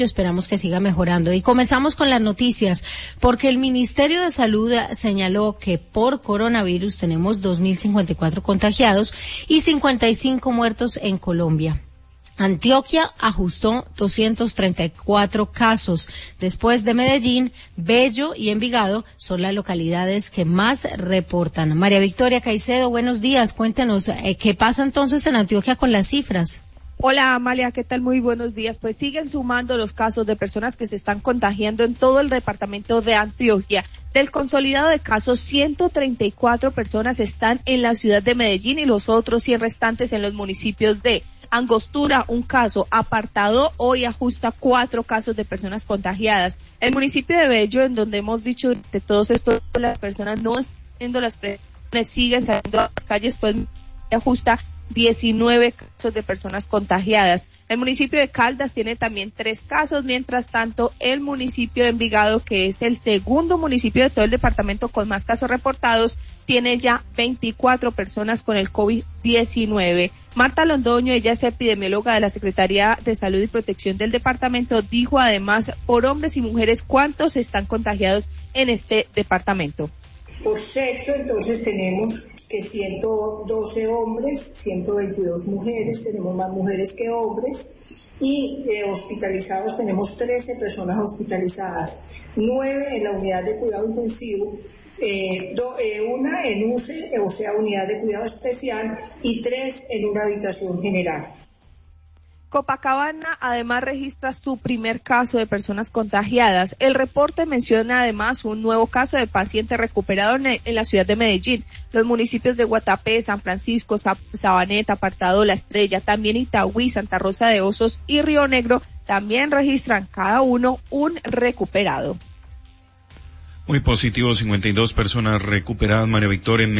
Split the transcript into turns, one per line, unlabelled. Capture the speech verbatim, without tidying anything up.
Esperamos que siga mejorando. Y comenzamos con las noticias, porque el Ministerio de Salud señaló que por coronavirus tenemos dos mil cincuenta y cuatro contagiados y cincuenta y cinco muertos en Colombia. Antioquia ajustó doscientos treinta y cuatro casos. Después de Medellín, Bello y Envigado son las localidades que más reportan. María Victoria Caicedo, buenos días. Cuéntenos, eh, ¿qué pasa entonces en Antioquia con las cifras?
Hola Amalia, ¿qué tal? Muy buenos días. Pues siguen sumando los casos de personas que se están contagiando en todo el departamento de Antioquia. Del consolidado de casos, ciento treinta y cuatro personas están en la ciudad de Medellín y los otros cien restantes en los municipios de Angostura, un caso. Apartado hoy ajusta cuatro casos de personas contagiadas. El municipio de Bello, en donde hemos dicho de todos estos, las personas no están haciendo las prevenciones, siguen saliendo a las calles, pues ajusta diecinueve casos de personas contagiadas. El municipio de Caldas tiene también tres casos, mientras tanto el municipio de Envigado, que es el segundo municipio de todo el departamento con más casos reportados, tiene ya veinticuatro personas con el COVID diecinueve. Marta Londoño, ella es epidemióloga de la Secretaría de Salud y Protección del departamento, dijo además por hombres y mujeres cuántos están contagiados en este departamento.
Por sexo, entonces tenemos que ciento doce hombres, ciento veintidós mujeres, tenemos más mujeres que hombres, y eh, hospitalizados tenemos trece personas hospitalizadas, nueve en la unidad de cuidado intensivo, eh, do, eh, una en U C E, o sea, unidad de cuidado especial, y tres en una habitación general.
Copacabana además registra su primer caso de personas contagiadas. El reporte menciona además un nuevo caso de paciente recuperado en, en la ciudad de Medellín. Los municipios de Guatapé, San Francisco, Sabaneta, Apartado, La Estrella, también Itagüí, Santa Rosa de Osos y Río Negro también registran cada uno un recuperado.
Muy positivo, cincuenta y dos personas recuperadas, María Victoria.